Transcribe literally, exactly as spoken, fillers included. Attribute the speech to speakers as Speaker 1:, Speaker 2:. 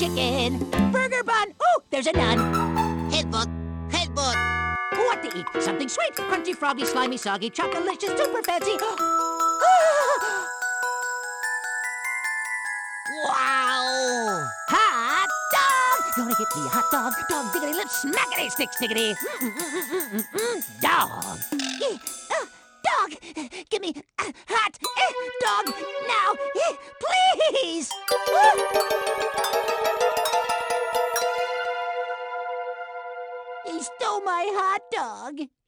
Speaker 1: chicken. Burger bun. Ooh, there's a nun.
Speaker 2: Headbutt, headbutt.
Speaker 1: What to eat? Something sweet, crunchy, froggy, slimy, soggy, chocolicious, super fancy.
Speaker 2: Wow!
Speaker 1: Hot dog! Gonna get me a hot dog. Dog diggity lips, smackety stick stickety. Dog. Eh, uh, dog! Give me a hot eh, dog now, eh, please! He stole my hot dog.